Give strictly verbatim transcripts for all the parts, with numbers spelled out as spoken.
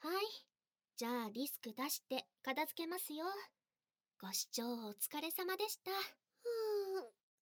はい。じゃあリスク出して片付けますよ。ご視聴お疲れ様でした。 うーん。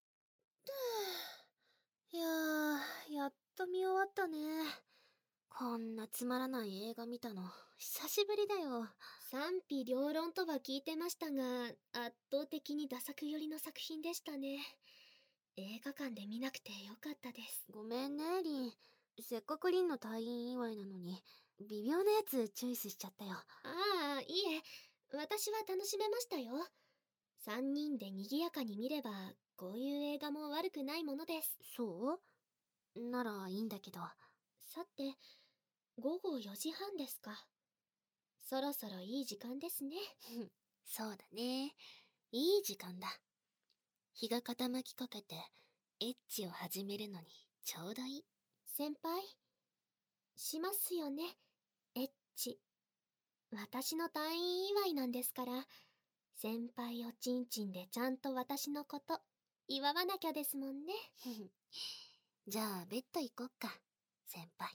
いやー、やっと見終わったね。こんなつまらない映画見たの久しぶりだよ。 賛否両論とは聞いてましたが、圧倒的にダ作寄りの作品でしたね。映画館で見なくてよかったです。 ごめんね、リン。せっかくリンの退院祝いなのに微妙なやつチョイスしちゃったよ。 ああ、いいえ、私は楽しめましたよ。三人で賑やかに見れば、こういう映画も悪くないものです。 そうならいいんだけど。 さて、午後よじはんですか。そろそろいい時間ですね。 そうだね。いい時間だ。日が傾きかけてエッチを始めるのにちょうどいい。 先輩、しますよね、エッチ。私の退院祝いなんですから、先輩おちんちんでちゃんと私のこと祝わなきゃですもんね。 じゃあベッド行こっか、先輩。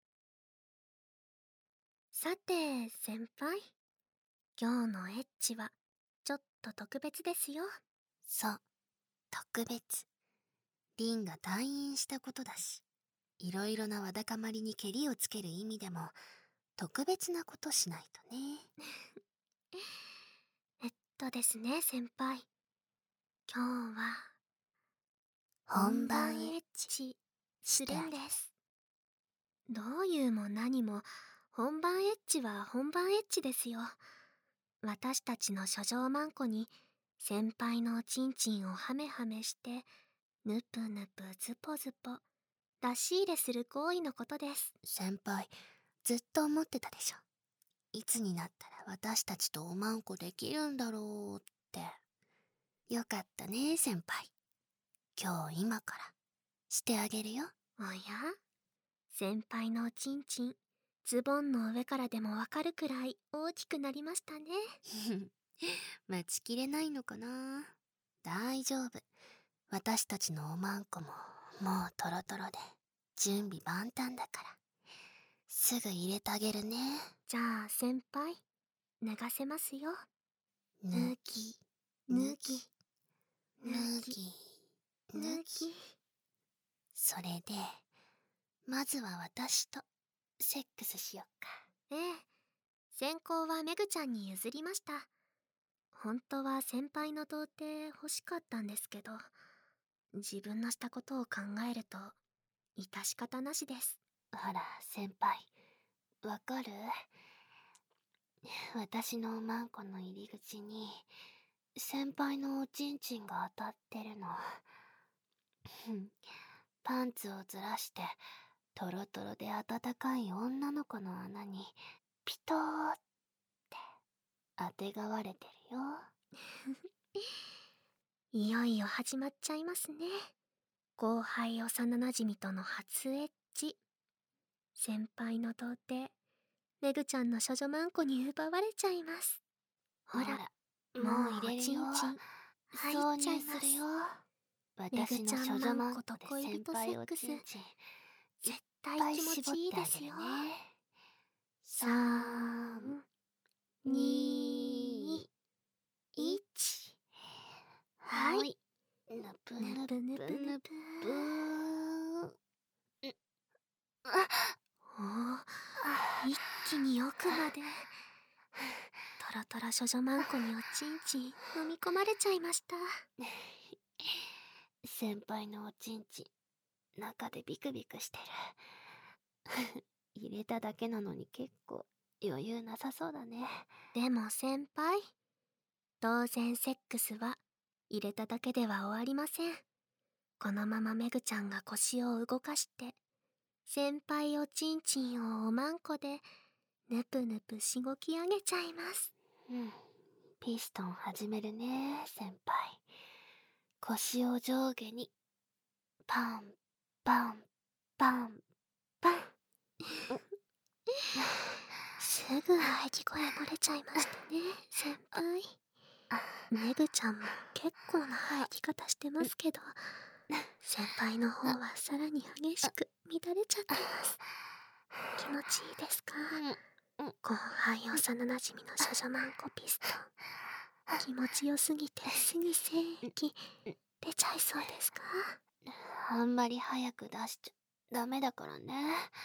さて、先輩。今日のエッチはちょっと特別ですよ。 そう、特別。リンが退院したことだし、いろいろなわだかまりにけりをつける意味でも特別なことしないとね。 えっとですね、先輩。今日は本番エッチするんです。どういうも何も本番エッチは本番エッチですよ。私たちの書状マンコに先輩のおちんちんをハメハメしてぬぷぬぷズポズポ出し入れする行為のことです。 先輩、ずっと思ってたでしょ。いつになったら私たちとおまんこできるんだろうって。よかったね、先輩。今日今からしてあげるよ。 おや？先輩のおちんちん、ズボンの上からでもわかるくらい大きくなりましたね。 待ちきれないのかな。大丈夫。私たちのおまんこももうトロトロで準備万端だから。すぐ入れてあげるね。 じゃあ先輩、脱がせますよ。 脱ぎ、 脱ぎ、 脱ぎ、脱ぎ。それで、まずは私とセックスしよっか。 ええ、先行はメグちゃんに譲りました。本当は先輩の童貞欲しかったんですけど、自分のしたことを考えると致し方なしです。 ほら先輩、わかる？私のおまんこの入り口に先輩のおちんちんが当たってるの。パンツをずらしてトロトロで温かい女の子の穴にピトーってあてがわれてるよ。 いよいよ始まっちゃいますね。後輩幼なじみとの初エッチ。先輩の童貞、メグちゃんの処女マンコに奪われちゃいます。ほら、もう入れるよ。ちんちん入っちゃいまするよ。 私の処女マンコで先輩おちんちん絶対気持ちいいですよ。さん、に、いち。はい。 ぬぷぬぬぷぷぬぷぬぬぷぷ。 あおお、一気に奥まで。トロトロ処女マンコにおちんちん飲み込まれちゃいました。 先輩のおちんちん中でビクビクしてる。入れただけなのに結構余裕なさそうだね。 でも先輩、当然セックスは入れただけでは終わりません。このままメグちゃんが腰を動かして先輩おちんちんをおまんこでぬぷぬぷしごき上げちゃいます。 うん、ピストン始めるね、先輩。腰を上下にパンパンパンパン。 すぐ喘ぎ声漏れちゃいましたね、先輩。メグちゃんも結構な吐き方してますけど、先輩の方はさらに激しく乱れちゃってます。気持ちいいですか？ 後輩幼馴染の少女マンコピストン、気持ちよすぎてすぐ精液出ちゃいそうですか？ あんまり早く出しちゃダメだからね。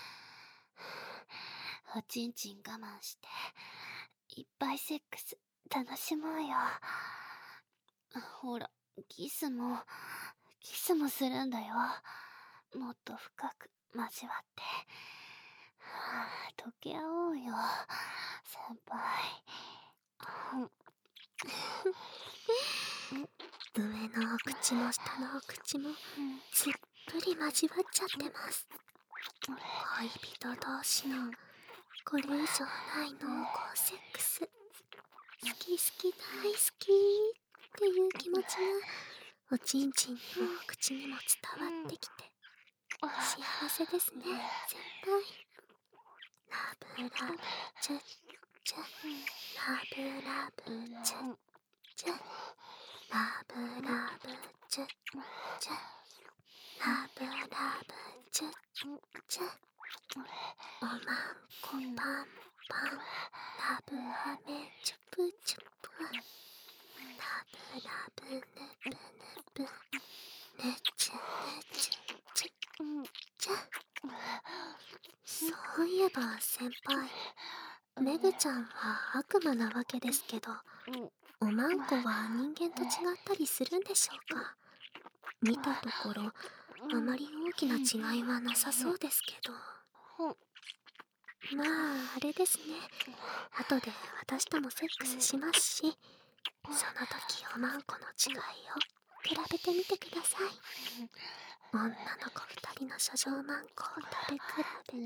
おちんちん我慢していっぱいセックス楽しもうよ。ほら、キスもキスもするんだよ。もっと深く交わって、はあ、溶け合おうよ先輩。 上のお口も下のお口もすっぷり交わっちゃってます。恋人同士のこれ以上ない濃厚セックス、好き好き大好きっていう気持ちがおちんちんにもお口にも伝わってきて幸せですね先輩。ラブラブチュッチュ、ラブラブチュッチュ、ラブラブチュッチュ、ラブラブチュッチュ、おまんこパンパン、ラブハメチュプチュプ、ラブラブヌプヌプ、ヌチュヌチュチュチュ。そういえば先輩、メグちゃんは悪魔なわけですけど、おまんこは人間と違ったりするんでしょうか？見たところあまり大きな違いはなさそうですけど。まああれですね、後で私ともセックスしますし、その時おまんこの違いを比べてみてください。女の子二人の処女マンコを食べ比べ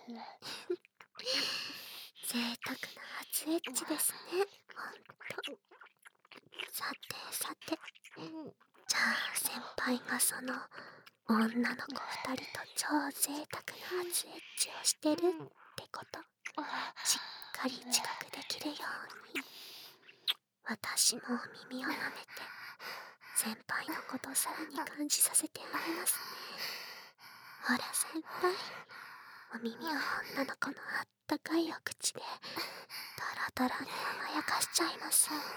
贅沢な初エッチですね、ほんと。さてさて、じゃあ先輩がその女の子二人と超贅沢な初エッチをしてるってことしっかり自覚できるように、私も耳を舐めて先輩のことさらに感じさせてあげますね。ほら先輩、お耳を女の子のあったかいお口でトロトロに甘やかしちゃいますよ。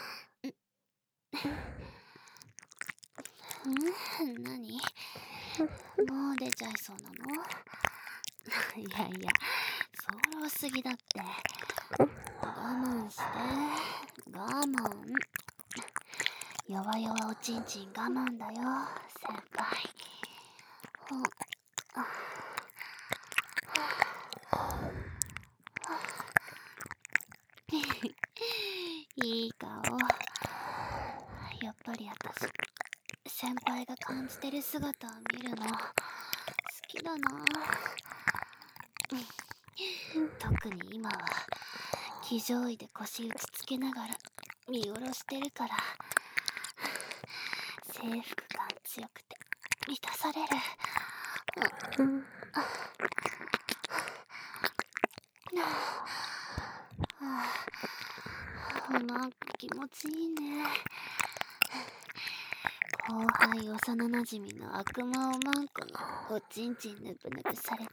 ん？何？もう出ちゃいそうなの？いやいや、そろすぎだって。我慢して我慢。弱々おちんちん我慢だよ先輩。ほいい顔。やっぱり私先輩が感じてる姿を見るの好きだな。特に今は騎乗位で腰打ちつけながら見下ろしてるから征服感強くて満たされる。うんなんか気持ちいいね。後輩幼なじみの悪魔おまんこのおちんちんぬくぬくされて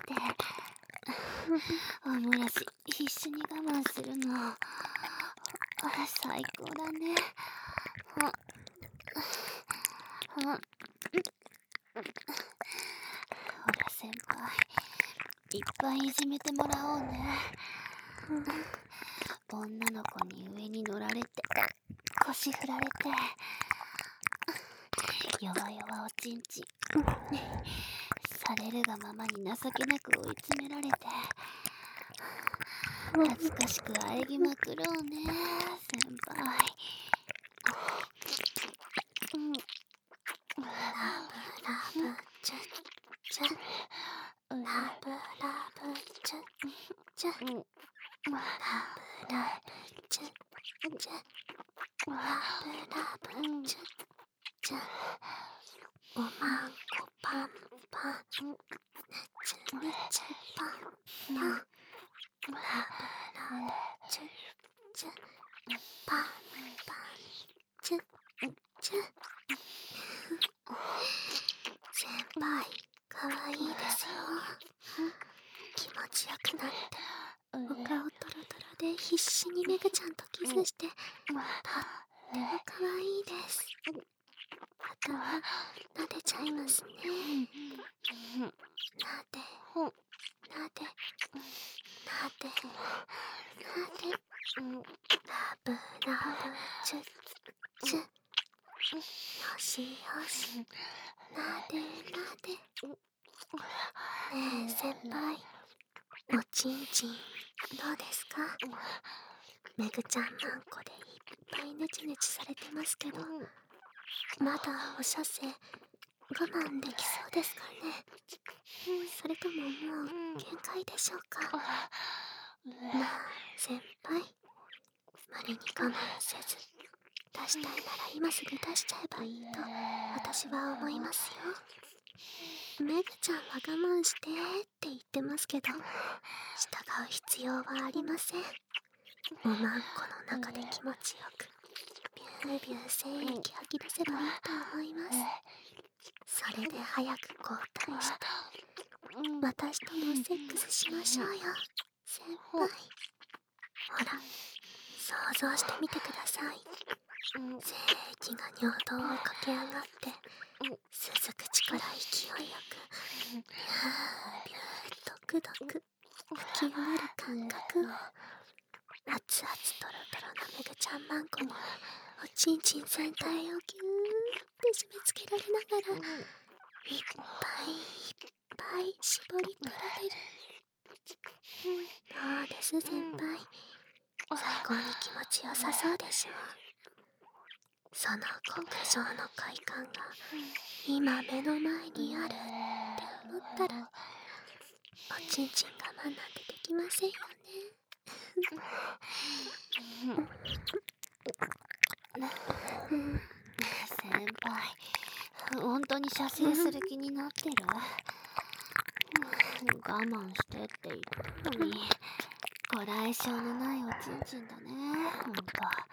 おもらし必死に我慢するのあ最高だね。ほほほら先輩、いっぱいいじめてもらおうね。女の子に上に乗られて腰振られて弱々おちんちんされるがままに情けなく追い詰められて恥ずかしく喘ぎまくろうね先輩。うん、 ラブラブチュッチュ、ラブラブチュッチュ、ラブラブチュッチュ、ラブラブチュッチュ、おまんこパンパン、ぬちゅぬちゅパンパン、ラブラブチュッチュ、パンパンチュッチュ。先輩、かわいいですよ。気持ちよくなってお顔トロで必死にめぐちゃんとキスして、とっても可愛いです。頭撫でちゃいますね。なでなでなでなで、ラブラブチュッチュッ、よしよし、なでなで。ねえ先輩、おちんちんどうですか？めぐちゃんマンコでいっぱいネチネチされてますけど、まだお射精我慢できそうですかね？それとももう限界でしょうか？なあ先輩、無理に我慢せず、出したいなら今すぐ出しちゃえばいいと私は思いますよ。めぐちゃんは我慢してって言ってますけど、従う必要はありません。おまんこの中で気持ちよくビュービュー精液吐き出せばいいと思います。それで早く交代して私ともセックスしましょうよ先輩。ほら、想像してみてください。精液が尿道を駆け上がって吸う口から勢いよくビュービュードクドク吹き上がる感覚を、熱々トロトロのめぐちゃんマンコにおちんちん全体をギューって締め付けられながら、いっぱいいっぱい絞り取られる。どうです先輩、最高に気持ちよさそうでしょう。その極上の快感が今目の前にあるって思ったら、おちんちん我慢なんてできませんよね。 先輩、本当に射精する気になってる？我慢してって言ったのに、こらえ性のないおちんちんだね、ほんと。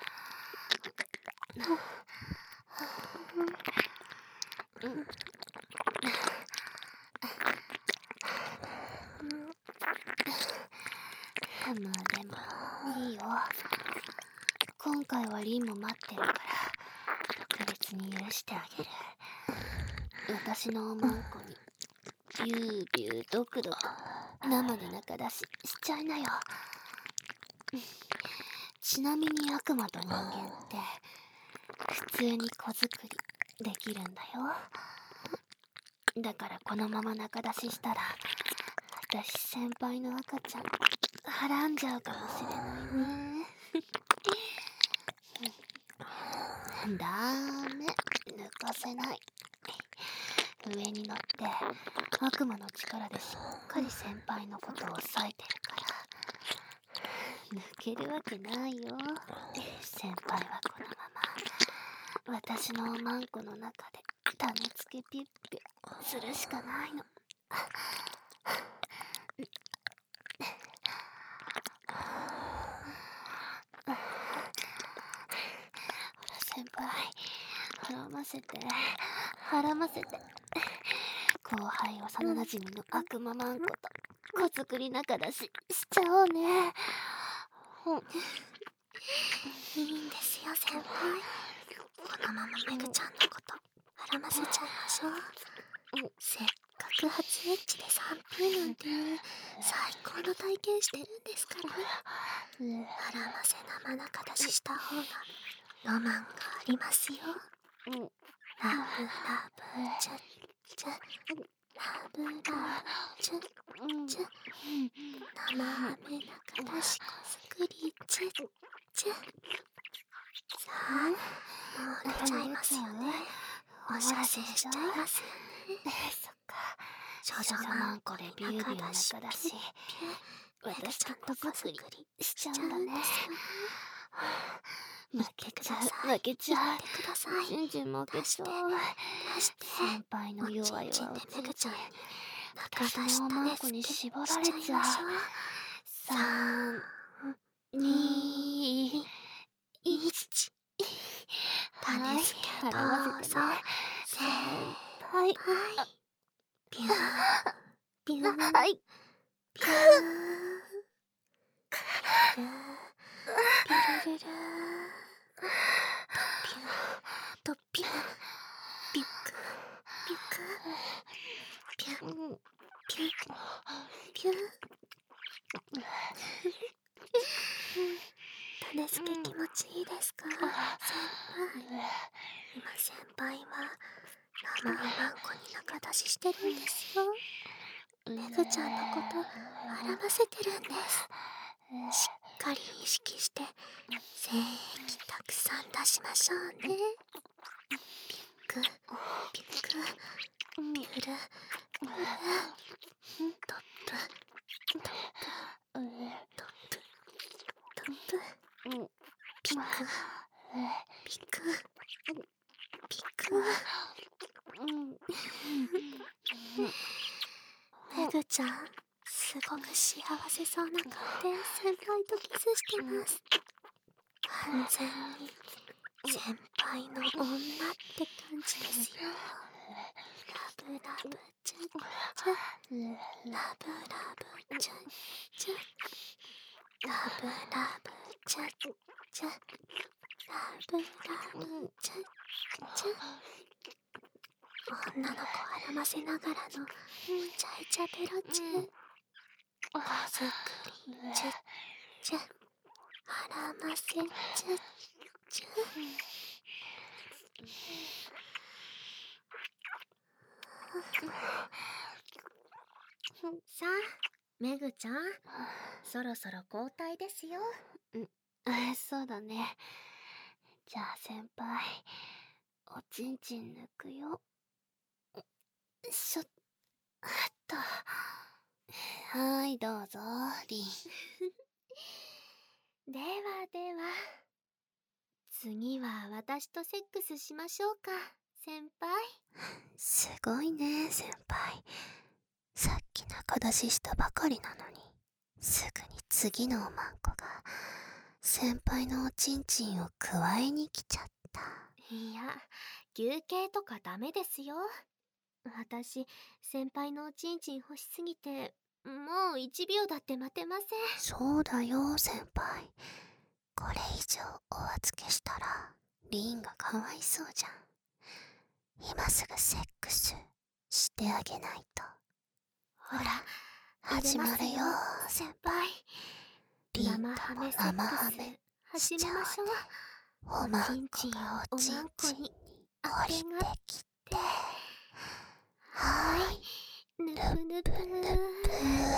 まあでもいいよ。今回はリンも待ってるから特別に許してあげる。私のおまんこにビュービュードクドク生で中出ししちゃいなよ。ちなみに悪魔と人間って普通に子作りできるんだよ。だからこのまま中出ししたら私先輩の赤ちゃんはらんじゃうかもしれないね。ダメ、抜かせない。上に乗って悪魔の力でしっかり先輩のことを押さえてるから抜けるわけないよ。先輩はこのまま私のおまんこの中で種付けピュッピュするしかないの。先輩、はらませてはらませて。後輩幼なじみの悪魔マンコと子作り仲だししちゃおうね。 いいんですよ先輩、このままめぐちゃんのことはらませちゃいましょう。せっかく初エッチで スリーピー なんていう最高の体験してるんですから、はらませ生中出しした方がロマンがありますよ。ラブラブチュッチュッ、ラブラブチュッチュッ、生飴中出し子作りチュッチュッ。さあ、もう出ちゃいますよね。お射精しちゃいますよね。 そっか、 少女マンコでビュービュー中出し私ちゃんと子作りしちゃうんだね。 負けちゃう、 負けちゃう。 ください。 チンチン負けちゃう。 出して、 先輩の弱い弱いおちんちん私のおまんこに絞られちゃう。さん、に、いち。 種付けどうぞ。先輩。 ビュー、ビュー、 はい。 ビュー、ビュー。 どですけ気持ちいいですか、先輩。今先輩は生うまんこに仲出ししてるんですよ。めぐちゃんのこと笑わせてるんです。しっかり意識して精液たくさん出しましょうね。ピックピックピュルピュルトップトップトップトップピックピックピックめぐちゃんすごく幸せそうな顔で先輩とキスしてます。完全に先輩の女って感じですよ。ラブラブチュッチュラブラブチュッチュラブラブチュッチュラブラブチュッチュ女の子をませながらのイチャイチャベロチュ子作りチュッチュあらませチュッチュさあめぐちゃん、そろそろ交代ですよ。 うん、そうだね。じゃあ先輩、おちんちん抜くよ。よいしょっと。はーい、どうぞリン。 ではでは次は私とセックスしましょうか先輩。 すごいね先輩。さっき仲出ししたばかりなのに、すぐに次のおまんこが先輩のおちんちんをくわえに来ちゃった。 いや、休憩とかダメですよ。私先輩のおちんちん欲しすぎてもういちびょうだって待てません。 そうだよ先輩、これ以上お預けしたらリンがかわいそうじゃん。今すぐセックスしてあげないと。 ほら始まるよ先輩。リンとも生ハメしちゃうね。おまんこがおちんちんに降りてきて、 はーい、ぬぷぬぷぬぷ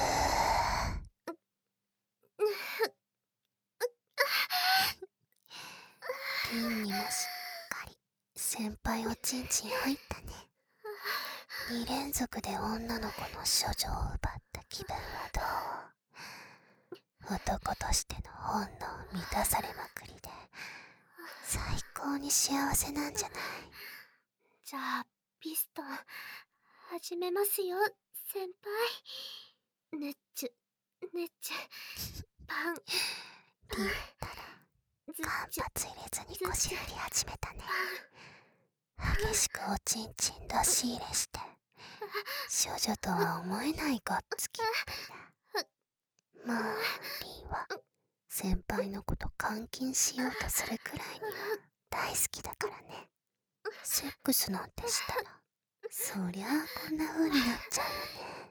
リンにもしっかり先輩おちんちん入ったね。に連続で女の子の処女を奪った気分はどう？男としての本能満たされまくりで最高に幸せなんじゃない？ じゃあピストン始めますよ先輩。ねっちゅねっちゅパンリンったら間髪入れずに腰振り始めたね。激しくおちんちん出し入れして少女とは思えないごっつきっぷりだ。まあリンは先輩のこと監禁しようとするくらいには大好きだからね。セックスなんてしたらそりゃあこんな風になっちゃうよね。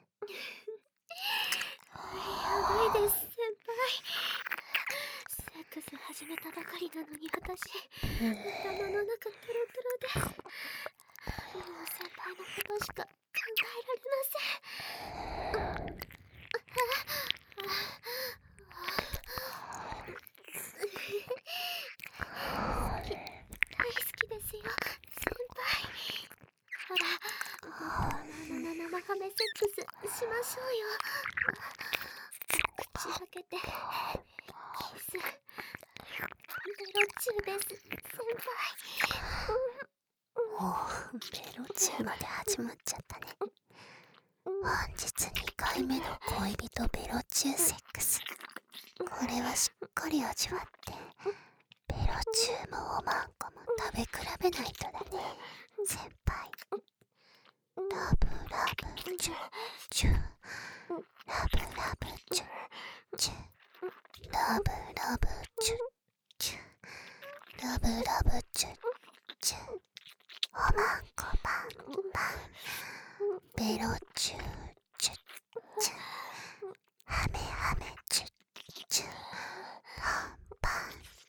やばいです先輩。セックス始めたばかりなのに私頭の中トロトロです。もう先輩のことしか考えられません。好き大好きですよ先輩。ほらもっと生ハメセックスしましょうよ。口開けてキスベロチューです先輩。 おお、ベロチューまで始まっちゃったね。本日にかいめの恋人ベロチューセックス。これはしっかり味わってベロチューもおまんこも食べ比べないとだね先輩。ラブラブチュチュラブラブチュチュラブラブチュチュラブラブチュチュおまんこパンパンベロチュチュチュハメハメチュチュパンパン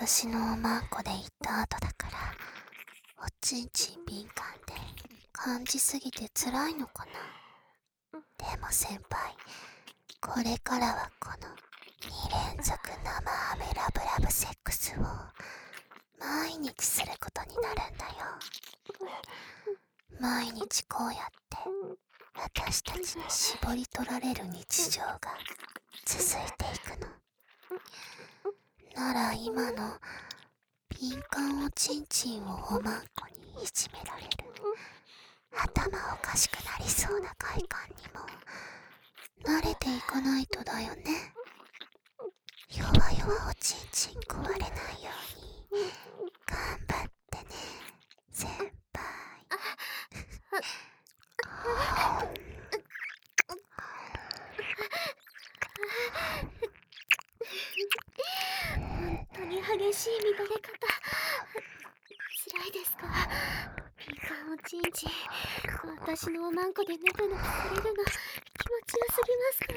私のおまんこで行った後だから、おちんちん敏感で感じすぎて辛いのかな。でも先輩、これからはこのに連続生ハメラブラブセックスを毎日することになるんだよ。毎日こうやって私たちに絞り取られる日常が続いていくの。なら今の敏感おちんちんをおまんこにいじめられる頭おかしくなりそうな快感にも慣れていかないとだよね。弱々おちんちん壊れないように頑張ってね、先輩。 本当に激しい乱れ方。辛いですか？敏感おちんちん、私のおまんこでぬくぬくされるの気持ちよすぎますから。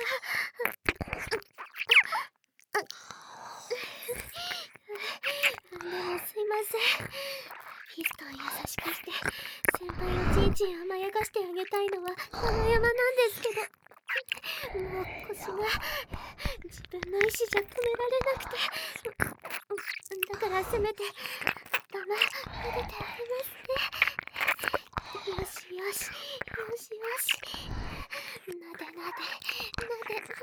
でもすいません。ピストン優しくして先輩おちんちん甘やかしてあげたいのは山々なんですけど、もう腰が自分の意思じゃ止められなくて、だからせめて頭撫でてあげますね。よしよしよしよし、なでなでなでなで。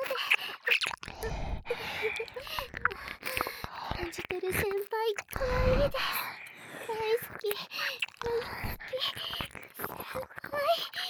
感じてる先輩かわいいです。大好き大好き先輩。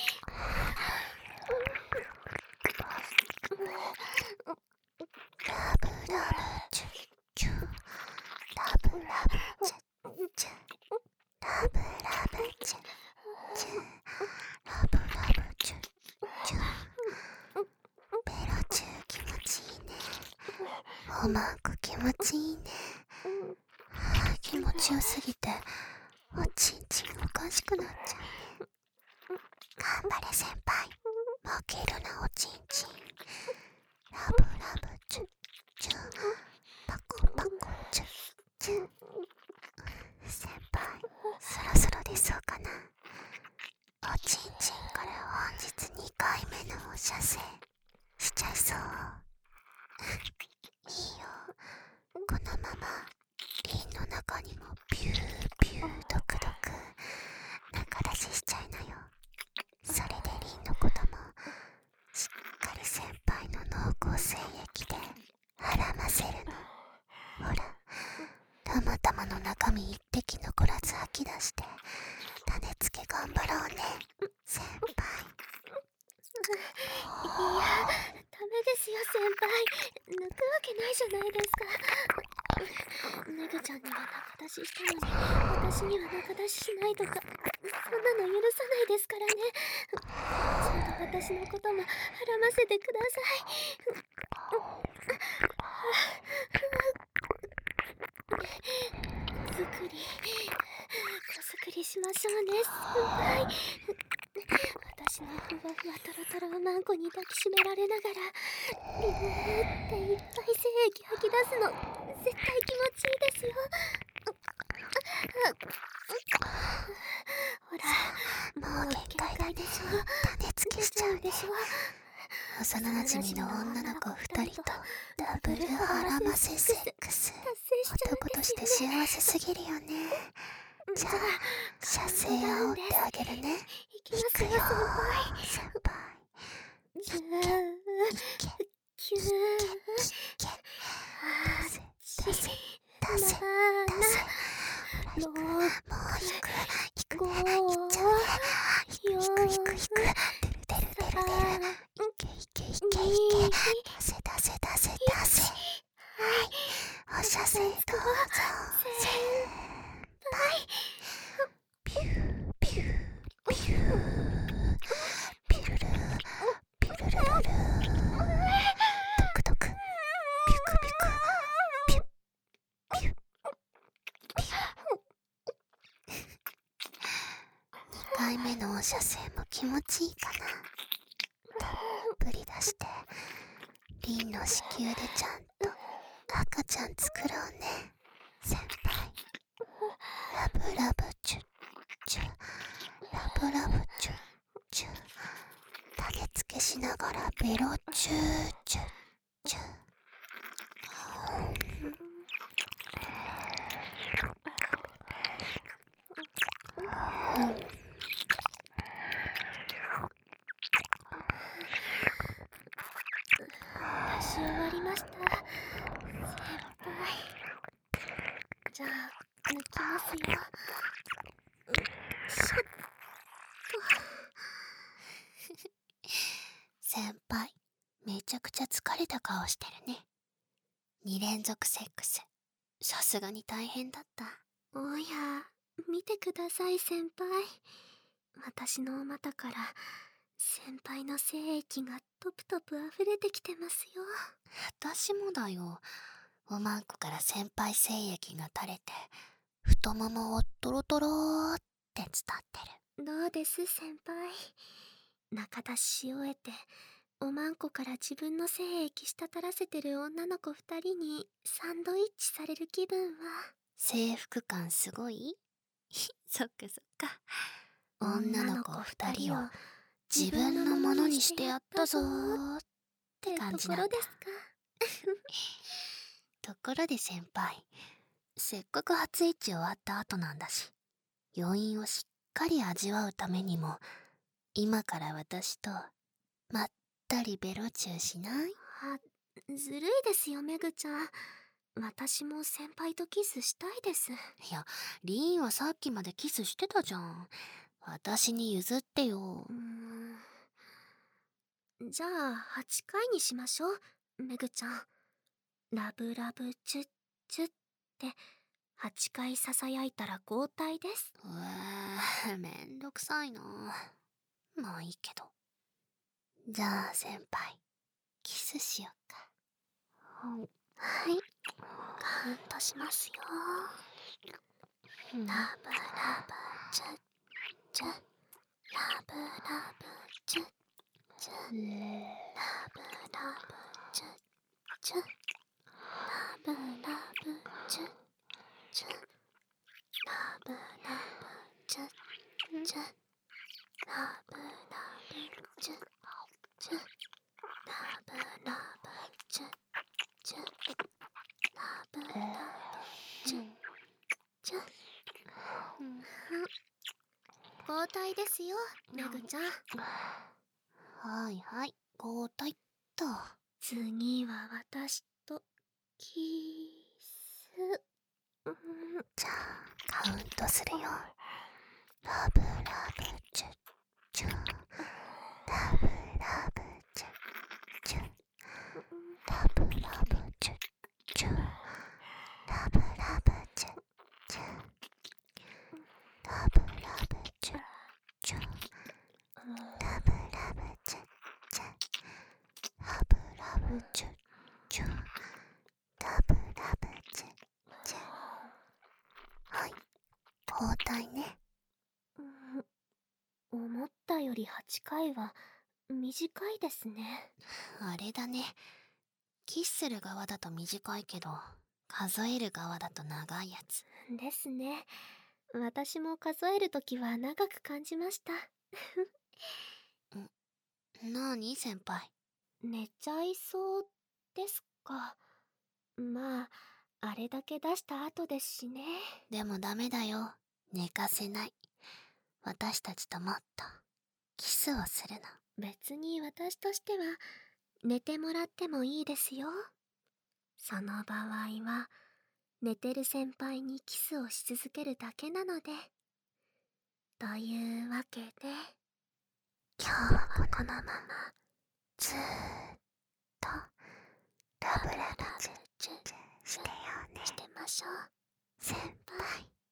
ラブラブチュチュ、ラブラブチュチュ、ラブラブチュチュ、ラブラブチュチュ。ベロチュ気持ちいいね。おまんこ気持ちいいね。気持ちよすぎておちんちんおかしくなっちゃうね。頑張れ先輩、負けるなおちんちん。ラブラブチュチュ、パコパコチュチュ。先輩、そろそろ出そうかな。おちんちんから本日にかいめのお射精しちゃいそう。いいよ、このままリンの中にもビュービュードクドク中出ししちゃいなよ。それでリンのこともしっかり先輩の濃厚精液で絡ませるの。ほら、たまたまの中身一滴残らず吐き出して種付け頑張ろうね、先輩。 いや、ダメですよ先輩。抜くわけないじゃないですか。ネグちゃんには中出ししたのに私には中出ししないとか、そんなの許さないですからね。ちゃんと私のことも絡ませてください。子作り子作りしましょうね先輩。私のふわふわトロトロおまんこに抱きしめられながらビューっていっぱい精液吐き出すの絶対気持ちいいですよ。ほら、もう限界でしょ。 種付けしちゃうね。幼なじみの女の子二人とダブル絡ませセックス、男として幸せすぎるよね。じゃあ射精を煽ってあげるね。 いきますよ先輩。 先輩、 キューキュー、 出せ出せ出せ出せ。 もうもう行く行くね、行っちゃうね。行く行く行く行く、出る出る出る出る。いけいけいけいけ、出せ出せ出せ出せ。はい、お射精どうぞ先輩。ピューピューピューピュルルピュルルルル、ドクドク、ピュクピク、ピュッピュッピュッ。にかいめのお射精も気持ちいいかな。たっぷり出してリンの子宮でちゃんと赤ちゃん作ろうね、 先輩、ラブラブチュッチュ、ラブラブチュッチュ、種付けしながらベロチューチュッチュ。 出し終わりました、先輩。じゃあ抜きますよ。しょっ先輩、めちゃくちゃ疲れた顔してるね。に連続セックス、さすがに大変だった。 おや、見てください先輩。私のお股から先輩の精液がトプトプ溢れてきてますよ。 私もだよ。おまんこから先輩精液が垂れて、太ももをトロトローって伝ってる。 どうです先輩。仲出しし終えておまんこから自分の精液滴らせてる女の子二人にサンドイッチされる気分は。 征服感すごいそっかそっか。女の子二人を自分のものにしてやったぞーって感じなんだ。 ところですか。 ところで先輩、せっかく初エッチ終わった後なんだし、余韻をしっかり味わうためにも、今から私とまったりベロチューしない？ あ、ずるいですよメグちゃん。私も先輩とキスしたいです。 いや、リーンはさっきまでキスしてたじゃん。私に譲ってよ。 うーん、じゃあはちかいにしましょうメグちゃん。ラブラブチュッチュッってはちかいささやいたら交代です。 うわー、めんどくさいな。まあいいけど。じゃあ先輩、キスしよっか。 はい、はい、カウントしますよ。ラブラブチュッチュッ、ラブラブチュッチュッ、ラブラブチュッチュッ、ラブラブチュッチュッ、ラブラブチュッチュッ、ラブラブチュッチュッ、ラブラブチュッチュッ、ラブラブチュッチュッ。交代ですよメグちゃん。 はいはい、交代っと。 次は私とキス。 じゃあカウントするよ。ラブラブチュッチュ、ラブラブチュッチュ、ラブラブチュッチュ、ラブラブチュッチュ、ラブラブチュッチュ、ラブラブチュッチュ、ラブラブチュッチュ、ラブラブチュッチュ。はい、交代ね。 思ったよりはちかいは短いですね。 あれだね。キスする側だと短いけど、数える側だと長いやつ。 ですね。私も数えるときは長く感じました。 なーに先輩。 寝ちゃいそうですか。まあ、あれだけ出した後ですしね。 でもダメだよ。寝かせない。私たちともっとキスをするの。 別に私としては寝てもらってもいいですよ。その場合は寝てる先輩にキスをし続けるだけなので。というわけで今日はこのままずーっとラブラブチュッチュッしてようね。してましょう先輩。